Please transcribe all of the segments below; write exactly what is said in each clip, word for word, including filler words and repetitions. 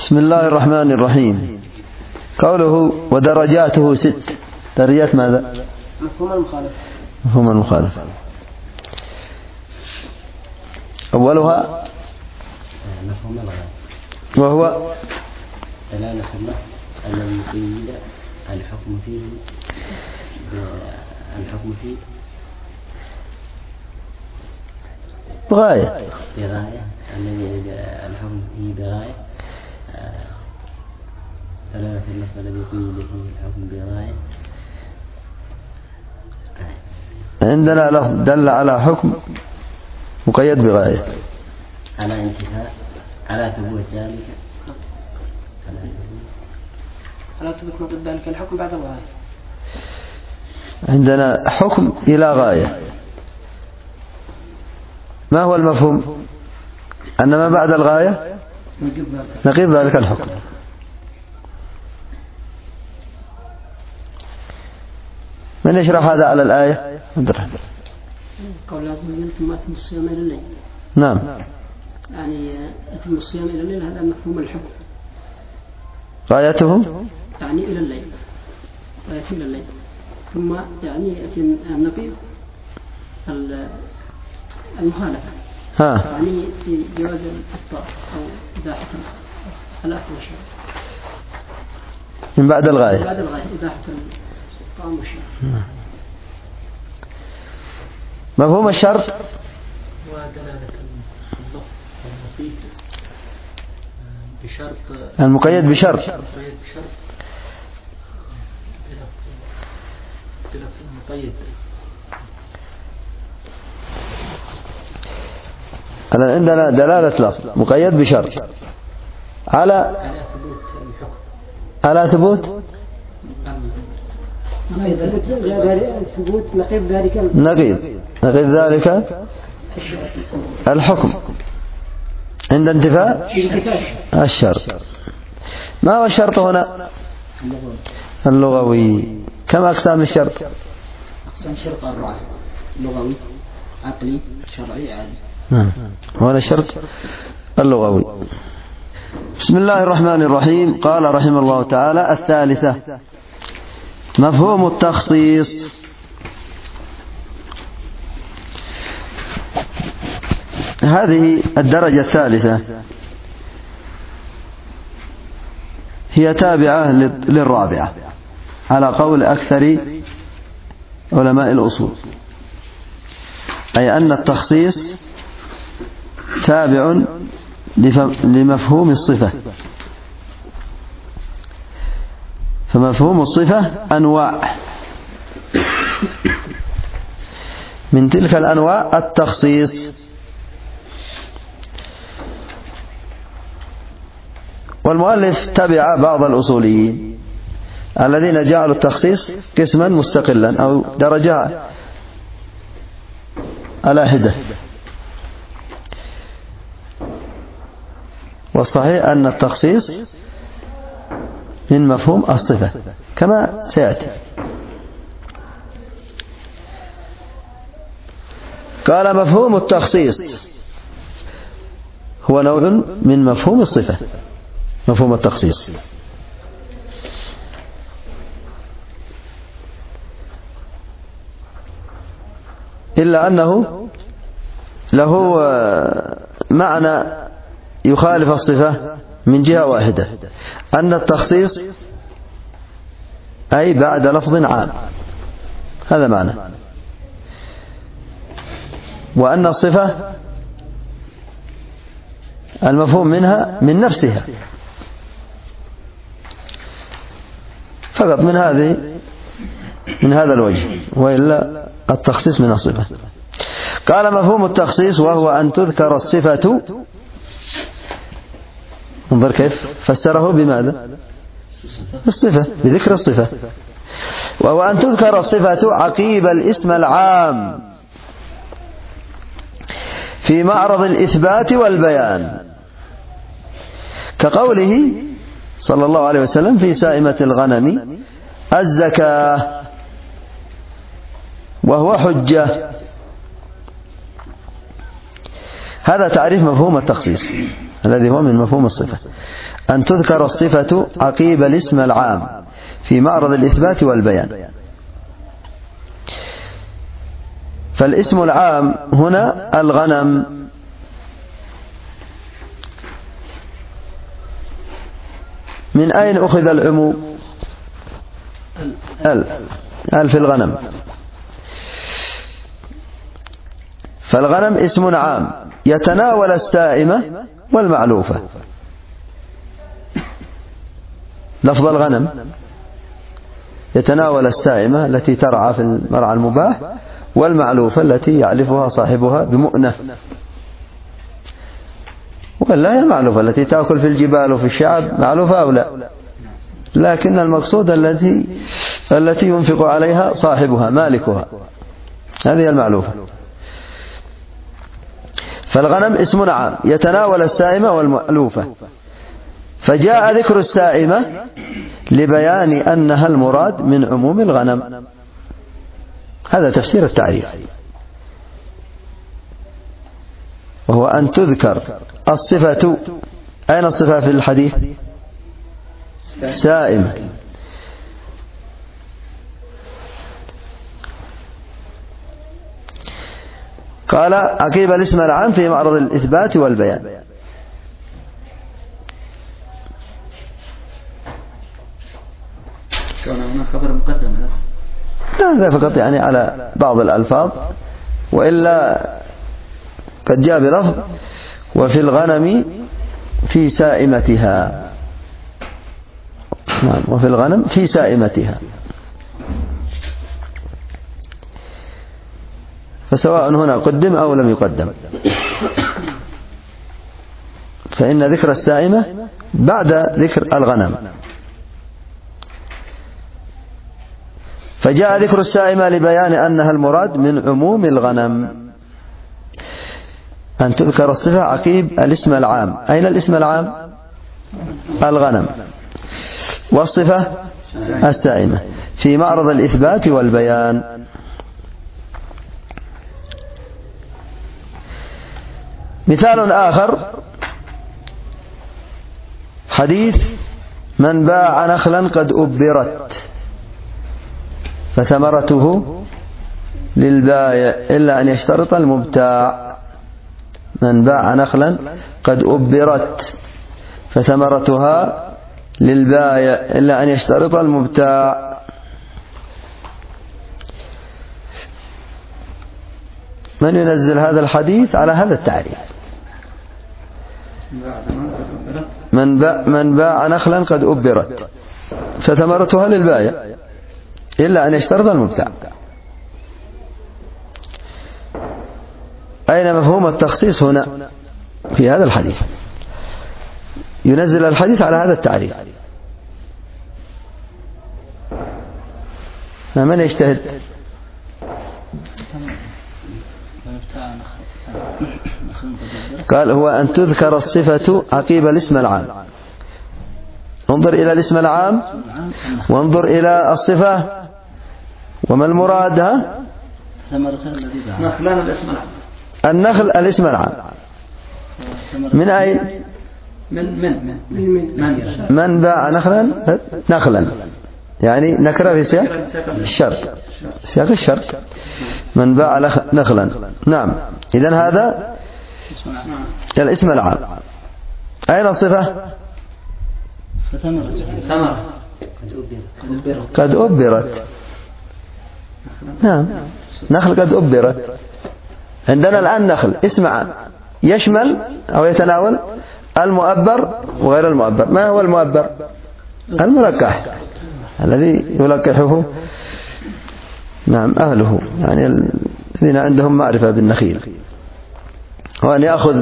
بسم الله الرحمن الرحيم. قوله ودرجاته ست، درجات ماذا؟ مفهوم المخالفة. مفهوم المخالفة. أولها مفهوم الغاية، وهو دلالة اللفظ الذي قيد الحكم فيه الحكم فيه بغاية، بغاية، الذي الحكم فيه بغاية. دلالة اللفظ الذي قيد فيه الحكم بغاية. عندنا لفظ دل على حكم مقيد بغاية، على انتهاء، على ثبوت ذلك، على ثبوت مضد ذلك الحكم بعد الغاية. عندنا حكم إلى غاية. ما هو المفهوم؟ أن ما بعد الغاية نقيض ذلك الحكم. من يشرح هذا على الآية؟ قول لازم ثم أتم الصيام إلى الليل. نعم، يعني أتم الصيام إلى الليل، هذا مفهوم الحكم. غايته يعني إلى الليل، غايته إلى الليل. ثم يعني يأتي النقيض المخالفة، ها، يعني في جواز الإفطار أو إباحة الأكل والشرب من بعد الغاية. بعد الغاية إباحة الطعام والشرب. مفهوم الشرط ودلالة اللفظ المقيد بشرط، المقيد بشرط، المقيد بشرط بلفظ المقيد. أنا عندنا دلالة لفظ مقيد بشرط على على ثبوت الحكم، على ثبوت ثبوت نقيض ذلك نقيض نقيض ذلك الحكم عند انتفاء الشرط. ما هو الشرط هنا؟ اللغوي. كم أقسام الشرط؟ أقسام الشرط أربعة: لغوي، عقلي، شرعي، عادي. هنا الشرط اللغوي. بسم الله الرحمن الرحيم. قال رحمه الله تعالى: الثالثة مفهوم التخصيص. هذه الدرجة الثالثة هي تابعة للرابعة على قول أكثر علماء الأصول، أي أن التخصيص تابع لمفهوم الصفة. فمفهوم الصفة أنواع، من تلك الأنواع التخصيص. والمؤلف تبع بعض الأصوليين الذين جعلوا التخصيص قسما مستقلا أو درجة على حدة. والصحيح أن التخصيص من مفهوم الصفة كما سيأتي. قال: مفهوم التخصيص هو نوع من مفهوم الصفة، مفهوم التخصيص. إلا أنه له معنى يخالف الصفة من جهة واحدة، أن التخصيص أي بعد لفظ عام، هذا معنى. وأن الصفة المفهوم منها من نفسها فقط، من هذه من هذا الوجه، وإلا التخصيص من الصفة. قال: مفهوم التخصيص وهو أن تذكر الصفة. انظر كيف فسره بماذا؟ الصفة، بذكر الصفة. وهو أن تذكر الصفة عقيب الاسم العام في معرض الإثبات والبيان، كقوله صلى الله عليه وسلم في سائمة الغنم: الزكاة، وهو حجة. هذا تعريف مفهوم التخصيص. الذي هو من مفهوم الصفة، أن تذكر الصفة عقيب الاسم العام في معرض الإثبات والبيان. فالاسم العام هنا الغنم، من أين أخذ العموم؟ ال ال في الغنم. فالغنم اسم عام يتناول السائمة والمعلوفة. لفظ الغنم يتناول السائمة التي ترعى في المرعى المباح، والمعلوفة التي يعلفها صاحبها بمؤنة، ولا هي المعلوفة التي تأكل في الجبال وفي الشعب معلوفة أو لا، لكن المقصود التي التي ينفق عليها صاحبها مالكها، هذه المعلوفة. فالغنم اسم عام يتناول السائمة والمألوفة، فجاء ذكر السائمة لبيان أنها المراد من عموم الغنم. هذا تفسير التعريف، وهو أن تذكر الصفة. أين الصفة في الحديث؟ سائمة. قال عقيب الاسم العام في معرض الإثبات والبيان. كان خبر مقدم هذا فقط يعني على بعض الألفاظ، وإلا قد جاء بلفظ وفي الغنم في سائمتها. نعم، وفي الغنم في سائمتها. فسواء هنا قدم أو لم يقدم، فإن ذكر السائمة بعد ذكر الغنم. فجاء ذكر السائمة لبيان أنها المراد من عموم الغنم، أن تذكر الصفة عقيب الاسم العام. أين الاسم العام؟ الغنم، والصفة السائمة في معرض الإثبات والبيان. مثال آخر حديث من باع نخلا قد أبرت فثمرته للبائع إلا أن يشترط المبتاع. من باع نخلا قد أبرت فثمرتها للبائع إلا أن يشترط المبتاع. من ينزل هذا الحديث على هذا التعريف؟ من باع, من باع نخلا قد أبرت فثمرتها للبائع إلا أن يشترط المبتاع. أين مفهوم التخصيص هنا في هذا الحديث؟ ينزل الحديث على هذا التعريف. من يجتهد؟ قال هو أن تذكر الصفة عقيب الاسم العام. انظر إلى الاسم العام وانظر إلى الصفة، وما المراد؟ ها؟ النخل الاسم العام من أين؟ من من من من باع نخلا نخلا يعني نكرة في سياق الشرط، سياق الشرط. من باع نخلا. نعم، إذن هذا الاسم العام. أين الصفة؟ قد أبرت. نعم، نخل قد أبرت. عندنا الآن نخل اسم عام يشمل أو يتناول المؤبر وغير المؤبر. ما هو المؤبر؟ الملقح، الذي يلقحه نعم أهله، يعني الذين عندهم معرفة بالنخيل، هو أن يأخذ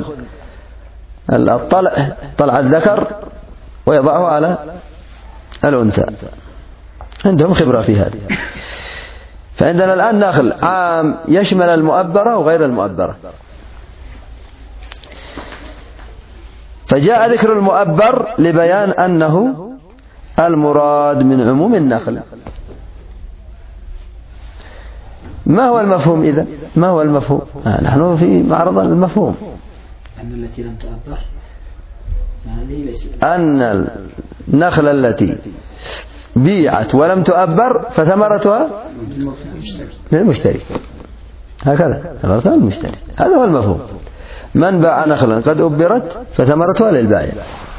الطلع طلع الذكر ويضعه على الأنثى، عندهم خبرة في هذا. فعندنا الآن نخل عام يشمل المؤبرة وغير المؤبرة. فجاء ذكر المؤبر لبيان أنه المراد من عموم النخل. ما هو المفهوم إذا؟ ما هو المفهوم؟ آه نحن في معرض المفهوم. أن التي لم تؤبر أن النخلة التي بيعت ولم تؤبر فثمرتها للمشتري، هكذا ثمرتها للمشتري، هذا هو المفهوم. من باع نخلا قد أبرت فثمرتها للبائع.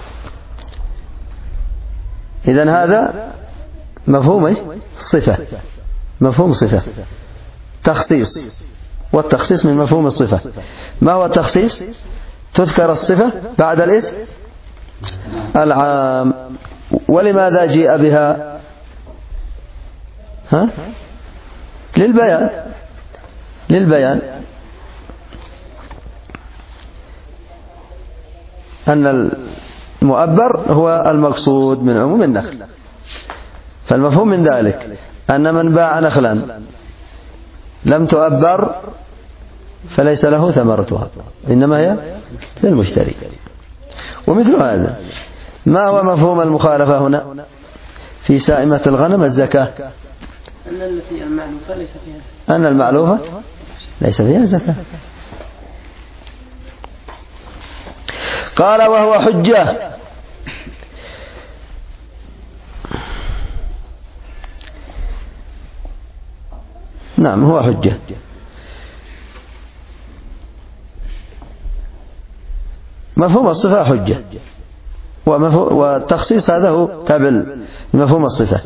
إذن هذا مفهوم الصفة، مفهوم صفة تخصيص، والتخصيص من مفهوم الصفة. ما هو التخصيص؟ تذكر الصفة بعد الاسم العام. ولماذا جيء بها؟ ها؟ للبيان، للبيان أن المؤبر هو المقصود من عموم النخل. فالمفهوم من ذلك أن من باع نخلا لم تؤبر فليس له ثمرتها، إنما هي للمشتري. ومثل هذا ما هو مفهوم المخالفة هنا في سائمة الغنم؟ الزكاة. أن التي المعلوفة ليس فيها زكاة. أن المعلوفة ليس فيها زكاة. قال وهو حجة. نعم هو حجة. مفهوم الصفة حجة، والتخصيص هذا هو تابع لمفهوم الصفة.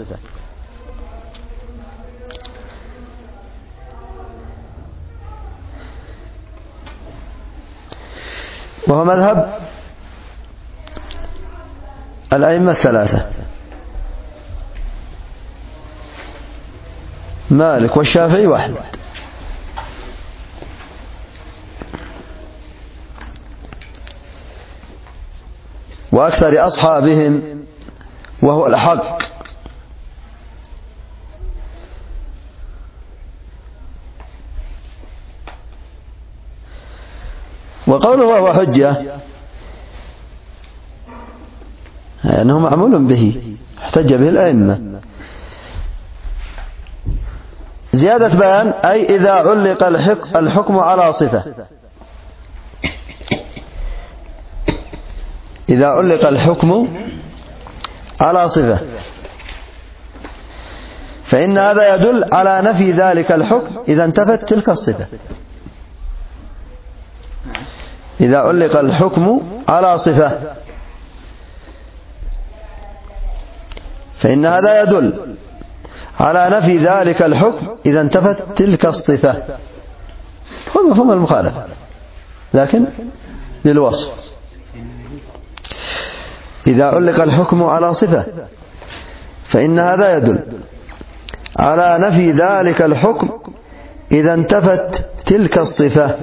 وهو مذهب الأئمة الثلاثة مالك والشافعي وأحمد. وأكثر أصحابهم وهو الحق. وقوله وهو حجة أنه معمول به، احتج به الأئمة. زيادة بيان أي إذا علق الحكم على صفة، إذا علق الحكم على صفة فإن هذا يدل على نفي ذلك الحكم إذا انتفت تلك الصفة. إذا علق الحكم على صفة فإن هذا يدل على نفي ذلك الحكم إذا انتفت تلك الصفة. هو مفهوم المخالفة لكن بالوصف. إذا علق الحكم على صفة فإن هذا يدل على نفي ذلك الحكم إذا انتفت تلك الصفة.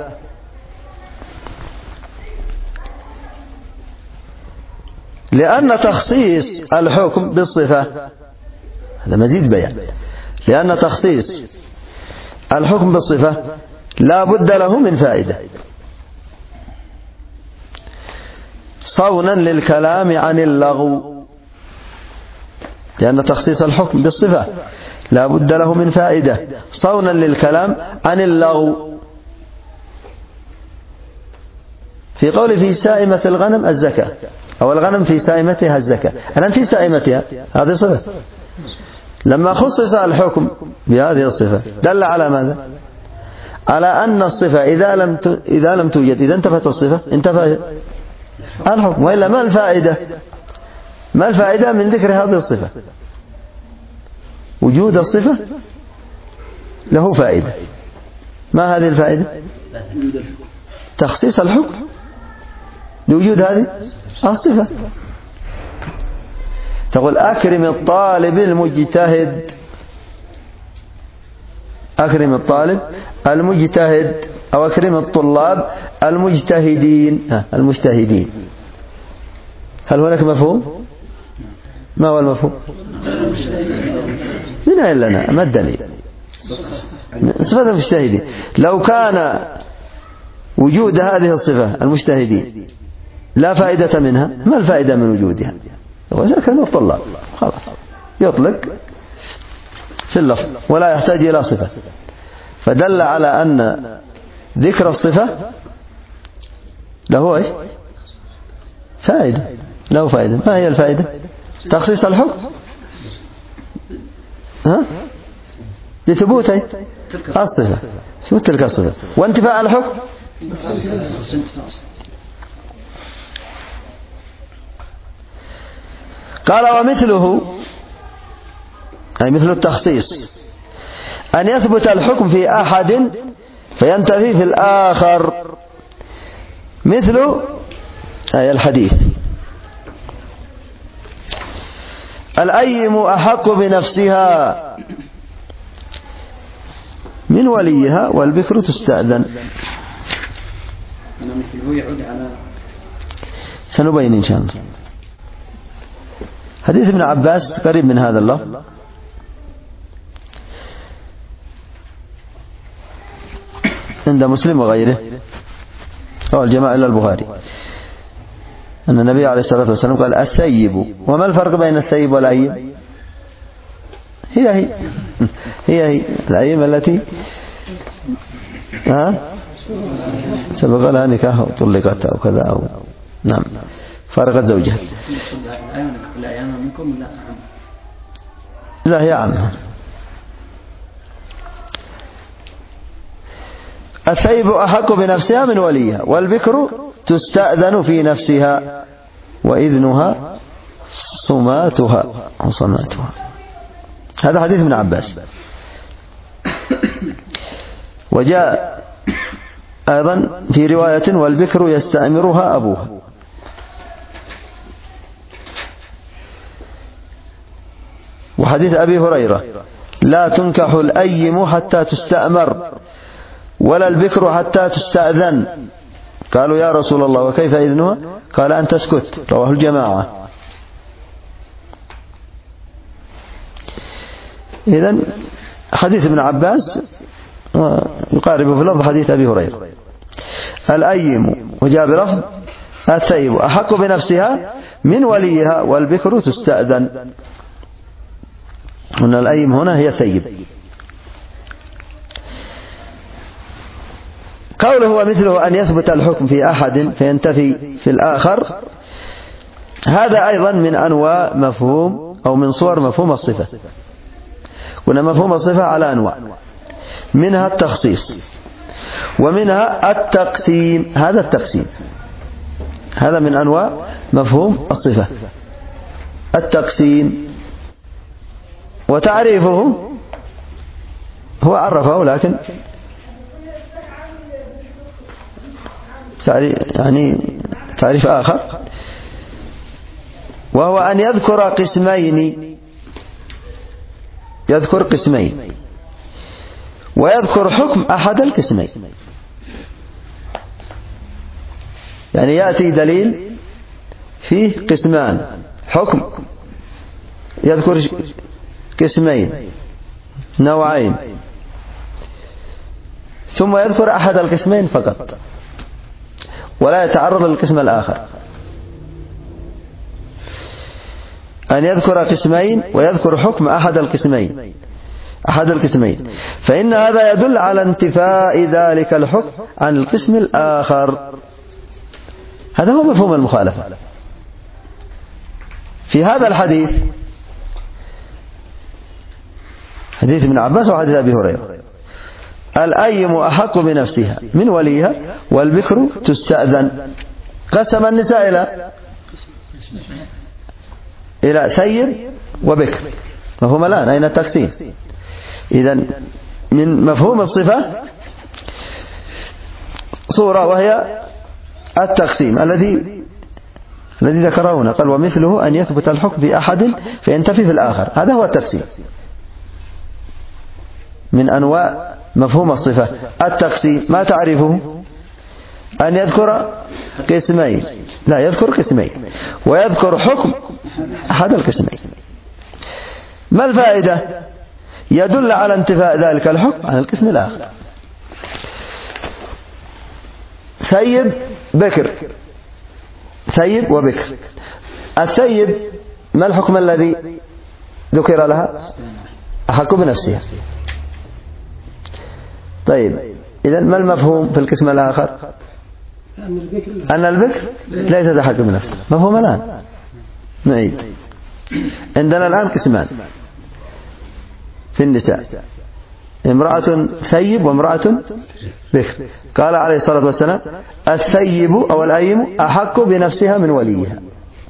لأن تخصيص الحكم بالصفة هذا مزيد بيان، لأن تخصيص الحكم بالصفة لا بد له من فائدة صونا للكلام عن اللغو. لأن تخصيص الحكم بالصفة لا بد له من فائدة صونا للكلام عن اللغو. في قول في سائمة الغنم الزكاة أو الغنم في سائمتها الزكاة، الآن في سائمتها هذه صفة. لما خصص الحكم بهذه الصفة دل على ماذا؟ على أن الصفة إذا لم إذا لم توجد، إذا انتفت الصفة انتفى الحكم. وإلا ما الفائدة؟ ما الفائدة من ذكر هذه الصفة؟ وجود الصفة له فائدة. ما هذه الفائدة؟ تخصيص الحكم لوجود هذه الصفة. تقول أكرم الطالب المجتهد، أكرم الطالب المجتهد أو أكرم الطلاب المجتهدين المجتهدين. هل هناك مفهوم؟ ما هو المفهوم؟ من أين لنا؟ ما الدليل؟ صفة المجتهدين. لو كان وجود هذه الصفة المجتهدين لا فائدة منها، ما الفائدة من وجودها؟ وذكر الطلاب خلاص يطلق في اللفظ ولا يحتاج إلى صفة. فدل على أن ذكر الصفة له إيه؟ فائدة له فائدة. ما هي الفائدة؟ تخصيص الحكم ها؟ بثبوت الصفة، ثبوت تلك الصفة، وانتفاء الحكم قال ومثله أي مثل التخصيص أن يثبت الحكم في أحد فينتفي في الآخر، مثل أي الحديث الأيم أحق بنفسها من وليها والبكر تستأذن. أنا مثله يعود على سنبين إن شاء الله. حديث ابن عباس قريب من هذا اللفظ، عند مسلم وغيره أو الجماعة إلا البخاري، أن النبي عليه الصلاة والسلام قال الثيب. وما الفرق بين الثيب والأيم؟ هي هي هي هي الأيم التي ها سبق لها نكاح وطلقت أو كذا أو نعم فارقت زوجها. لا هي عامة. الثيب أحق بنفسها من وليها والبكر تستأذن في نفسها وإذنها صماتها أو صماتها. هذا حديث ابن عباس. وجاء أيضا في رواية والبكر يستأمرها أبوها. وحديث أبي هريرة لا تنكح الأيم حتى تستأمر ولا البكر حتى تستأذن. قالوا يا رسول الله وكيف إذنها؟ قال أن تسكت. رواه الجماعة. إذن حديث ابن عباس يقارب في لفظ حديث أبي هريرة. الأيم وجاء بلفظ الثيب أحق بنفسها من وليها والبكر تستأذن. هنا الأيم هنا هي الثيب. قوله ومثله أن يثبت الحكم في أحد فينتفي في الآخر، هذا أيضا من أنواع مفهوم أو من صور مفهوم الصفة. قلنا مفهوم الصفة على أنواع، منها التخصيص ومنها التقسيم. هذا التقسيم هذا من أنواع مفهوم الصفة. التقسيم وتعريفه هو عرفه لكن يعني تعريف آخر، وهو أن يذكر قسمين يذكر قسمين ويذكر حكم أحد القسمين. يعني يأتي دليل فيه قسمان حكم، يذكر قسمين نوعين ثم يذكر أحد القسمين فقط ولا يتعرض للقسم الآخر. أن يذكر قسمين ويذكر حكم أحد القسمين أحد القسمين فإن هذا يدل على انتفاء ذلك الحكم عن القسم الآخر. هذا هو مفهوم المخالفة في هذا الحديث، حديث ابن عباس وحديث أبي هريرة. الأيم أحق بنفسها من وليها والبكر تستأذن. قسم النساء إلى إلى ثيب وبكر. مفهوم الآن أين التقسيم؟ إذن من مفهوم الصفة صورة وهي التقسيم الذي الذي ذكره هنا. قال ومثله أن يثبت الحكم في أحد فينتفي في الآخر. هذا هو التقسيم من أنواع مفهوم الصفة. التقسيم ما تعرفه؟ أن يذكر قسمين لا يذكر قسمين ويذكر حكم أحد القسمين. ما الفائدة؟ يدل على انتفاء ذلك الحكم عن القسم الآخر. ثيب بكر، ثيب وبكر. الثيب ما الحكم الذي ذكر لها؟ أحق بنفسها. طيب إذن ما المفهوم في القسم الآخر؟ أن البكر ليست أحق بنفسها. مفهوم الآن نعيد. عندنا الآن قسمان في النساء، امرأة ثيب وامرأة بكر. قال عليه الصلاة والسلام الثيب أو الأيم أحق بنفسها من وليها.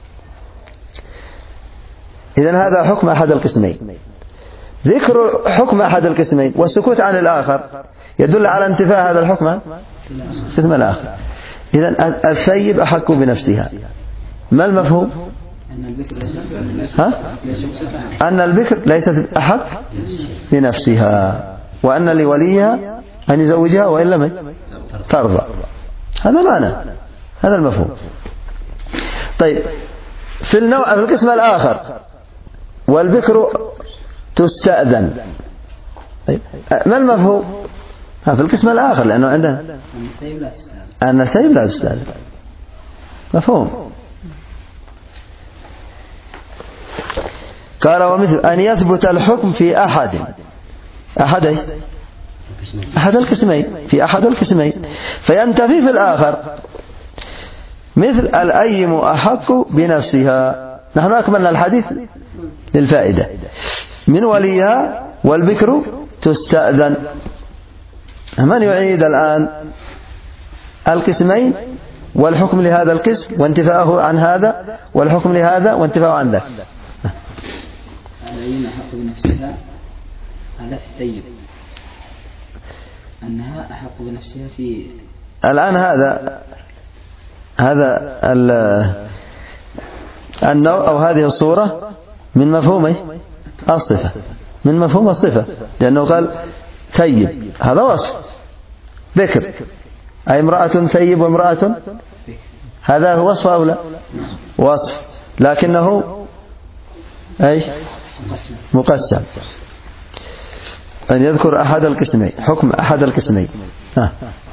إذن هذا حكم أحد القسمين. ذكر حكم أحد القسمين والسكوت عن الآخر يدل على انتفاء هذا الحكم القسم الآخر. إذن الثيب أحق بنفسها، ما المفهوم؟ ها؟ أن البكر ليست أحق بنفسها، وأن لوليها أن يزوجها وإن لم ترضى. هذا معنى، هذا المفهوم. طيب في النوع في القسم الآخر والبكر تستأذن، طيب ما المفهوم؟ ها في القسم الآخر لأنه عندنا أن الثيب لا تستأذن، مفهوم. قال ومثل أن يثبت الحكم في أحد أحد أحد القسمين، في أحد القسمين فينتفي في الآخر، مثل الأيم أحق بنفسها. نحن أكملنا الحديث للفائدة. من وليها والبكر تستأذن. من يعيد الآن القسمين والحكم لهذا القسم وانتفاءه عن هذا، والحكم لهذا وانتفاءه عن ذاك. الأيم أحق بنفسها هذا في الطيب، أنها أحق بنفسها في الآن هذا هذا النوع أو هذه الصورة من مفهوم الصفة، من مفهوم الصفة، لأنه قال ثيب هذا وصف، بكر أي امرأة ثيب وامرأة، هذا هو وصف أو لا؟ وصف، لكنه أي مقسم. أن يذكر أحد القسمين، حكم أحد القسمين. ها.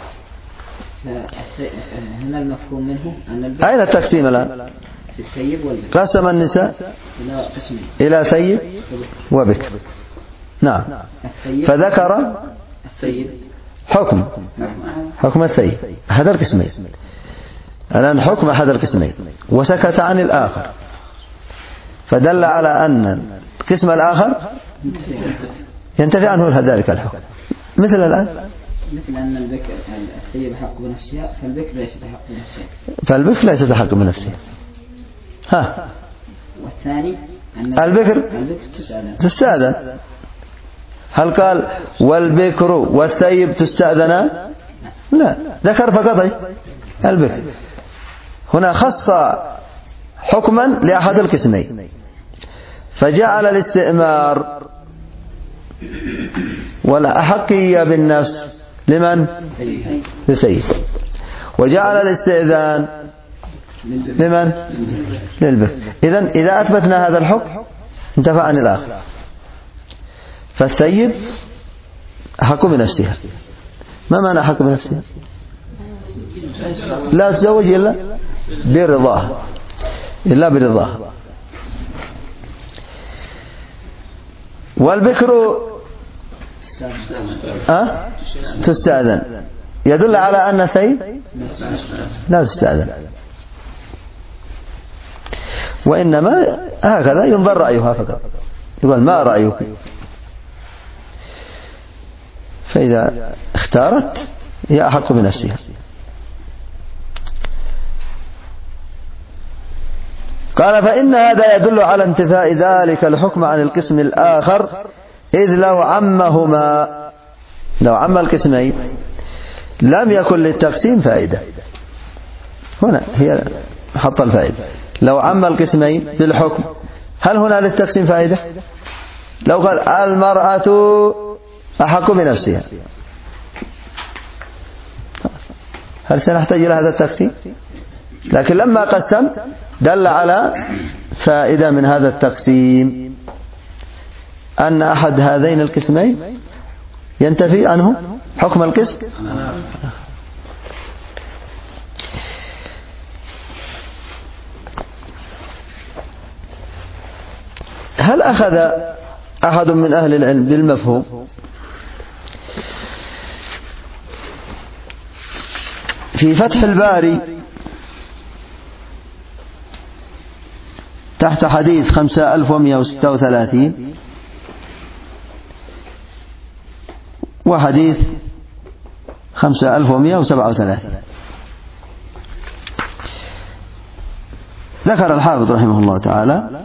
هنا المفهوم منه أن أين التقسيم الآن؟ في الثيب والبكر. قسم النساء إلى قسمين، إلى ثيب وبكر. نعم. فذكر الثيب حكم حكم الثيب أحد القسمين، الآن حكم أحد القسمين وسكت عن الآخر، فدل على أن القسم الآخر ينتفي عنه ذلك الحكم. مثل الآن مثل أن البكر الثيب حق بنفسها فالبكر ليست حق بنفسها، فالبكر ليست حق بنفسها. ها. والثاني أن البكر تستأذن. تستأذن. هل قال والبكر والثيب تستأذنا؟ لا، ذكر فقط البكر. هنا خص حكما لأحد القسمين، فجعل الاستئمار ولا أحقية بالنفس لمن؟ للثيب، وجعل الاستئذان لمن؟ للبكر. إذن إذا أثبتنا هذا الحكم انتفى عن الآخر، فالثيب أحق بنفسها. ما معنى أحق بنفسها؟ لا تزوج إلا برضاها، إلا برضاها. والبكر أه؟ تستأذن، يدل على أن الثيب لا تستأذن، وإنما هكذا ينظر رأيها فقط، يقول ما رأيك، فإذا اختارت هي أحق بنفسها. قال فإن هذا يدل على انتفاء ذلك الحكم عن القسم الآخر، إذ لو عمهما لو عم القسمين لم يكن للتقسيم فائدة. هنا هي حط الفائدة، لو عم القسمين بالحكم هل هنا للتقسيم فائدة؟ لو قال المرأة أحق بنفسها هل سنحتاج إلى هذا التقسيم؟ لكن لما قسم دل على فائدة من هذا التقسيم، أن أحد هذين القسمين ينتفي عنه حكم القسم. هل أخذ أحد من أهل العلم بالمفهوم؟ في فتح الباري تحت حديث خمسة ألف ومئة وستة وثلاثين وحديث خمسة ألف ومئة وسبعة وثلاثين. ذكر الحافظ رحمه الله تعالى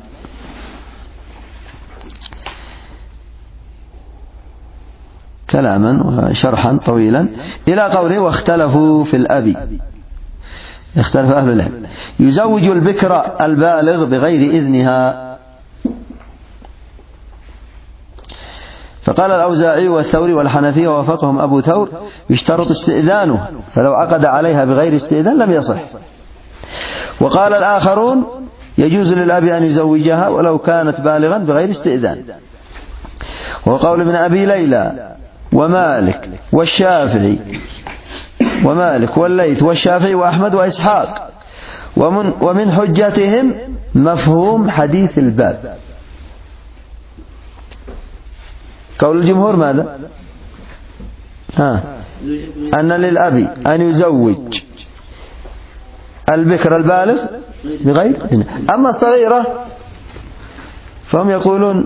كلاما وشرحا طويلا إلى قوله واختلفوا في الأب. اختلف أهل العلم يزوج البكر البالغ بغير إذنها. فقال الأوزاعي والثوري والحنفية ووافقهم أبو ثور يشترط استئذانه، فلو عقد عليها بغير استئذان لم يصح. وقال الآخرون يجوز للأب أن يزوجها ولو كانت بالغا بغير استئذان. وقول ابن أبي ليلى ومالك والشافعي ومالك والليث والشافعي وأحمد وإسحاق ومن, ومن حجتهم مفهوم حديث الباب. قول الجمهور ماذا؟ ها أن للأب أن يزوج البكر البالغ بغير إذن. أما الصغيرة فهم يقولون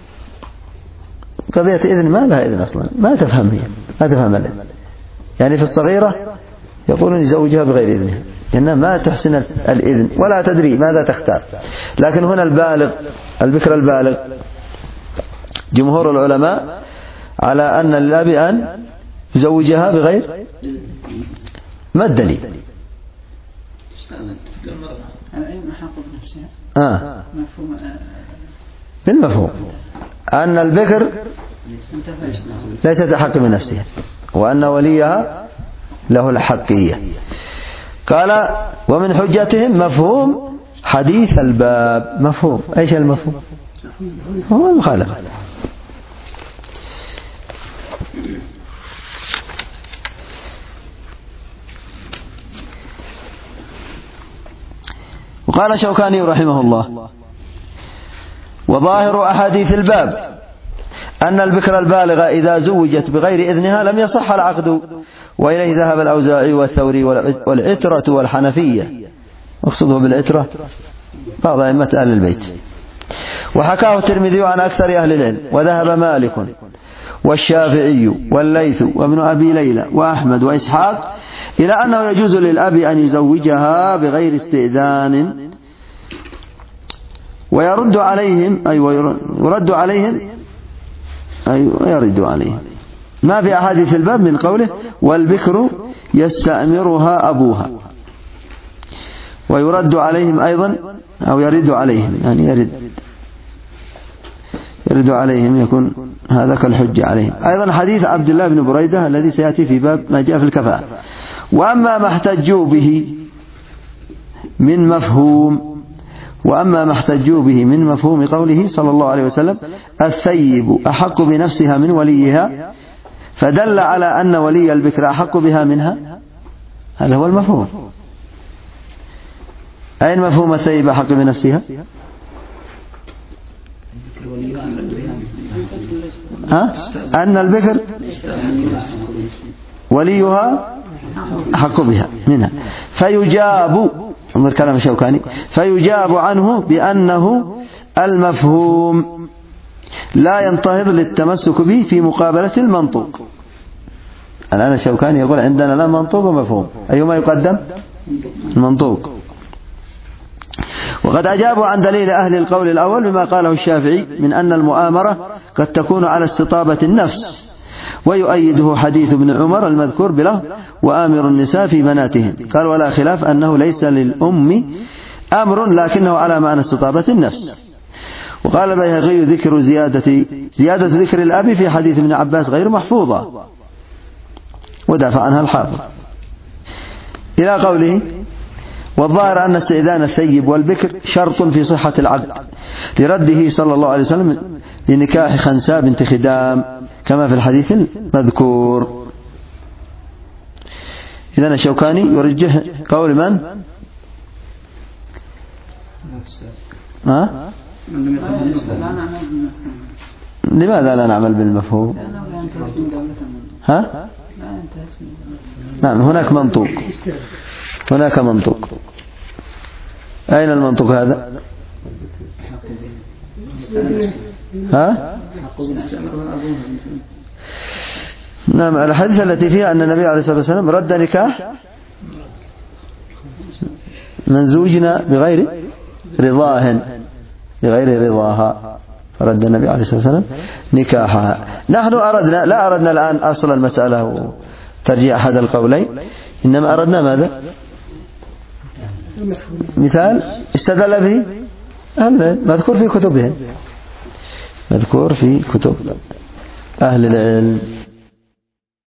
قضية إذن ما لها إذن أصلا، ما تفهم هي ما تفهم الإذن. يعني في الصغيرة يقولون يزوجها بغير إذنها لأنها ما تحسن الإذن ولا تدري ماذا تختار. لكن هنا البالغ البكر البالغ جمهور العلماء على أن للأب أن يزوجها بغير. ما الدليل؟ آه. بالمفهوم أن البكر ليست أحق بنفسها وأن وليها له الحقية. قال ومن حجتهم مفهوم حديث الباب. مفهوم أيش المفهوم؟ هو المخالفة. وقال شوكاني رحمه الله وظاهر أحاديث الباب أن البكر البالغة إذا زوجت بغير إذنها لم يصح العقد، وإليه ذهب الأوزاعي والثوري والعترة والحنفية، أقصده بالعترة بعض أئمة أهل البيت. وحكاه الترمذي عن أكثر أهل العلم. وذهب مالك والشافعي والليث وابن أبي ليلى وأحمد وإسحاق إلى أنه يجوز للأب أن يزوجها بغير استئذان. ويرد عليهم أي ويرد عليهم أي ويرد عليهم ما في أحاديث الباب من قوله والبكر يستأمرها أبوها. ويرد عليهم أيضا أو يرد عليهم يعني يرد يرد عليهم يكون هذا كالحجة عليهم. أيضا حديث عبد الله بن بريدة الذي سيأتي في باب ما جاء في الكفاءة. وأما ما احتجوا به من مفهوم وأما ما احتجوا به من مفهوم قوله صلى الله عليه وسلم الثيب أحق بنفسها من وليها، فدل على أن ولي البكر أحق بها منها. هذا هو المفهوم. أين مفهوم الثيب أحق بنفسها؟ ها؟ أن البكر وليها أحق بها منها. فيجاب انظر كلام الشوكاني فيجاب عنه بأنه المفهوم لا ينتهض للتمسك به في مقابلة المنطوق. الآن الشوكاني يقول عندنا لا منطوق ومفهوم، أيهما يقدم؟ المنطوق. وقد أجابوا عن دليل أهل القول الأول بما قاله الشافعي من أن المؤامرة قد تكون على استطابة النفس، ويؤيده حديث ابن عمر المذكور بله وآمر النساء في بناتهن. قال ولا خلاف أنه ليس للأم أمر لكنه على معنى استطابة النفس. وقال البيهقي ذكر زيادة زيادة ذكر الأب في حديث ابن عباس غير محفوظة ودافع عنها الحافظ إلى قوله والظاهر أن استئذان الثيب والبكر شرط في صحة العقد لرده صلى الله عليه وسلم لنكاح خنساء بنت خدام كما في الحديث المذكور. إذن الشوكاني يرجح قول من؟ ها؟ لماذا لا نعمل بالمفهوم؟ ها؟ نعم هناك منطوق هناك منطوق. أين المنطوق هذا؟ ها؟ نعم. الحديث التي فيها أن النبي عليه الصلاة والسلام رد نكاح من زوجنا بغير رضاهن بغير رضاها، رد النبي عليه الصلاة والسلام نكاحها. نحن أردنا لا أردنا الآن أصل المسألة وترجيح أحد القولين، إنما أردنا ماذا؟ مثال استدل به أهل مذكور في كتبهم، مذكور في كتب أهل العلم.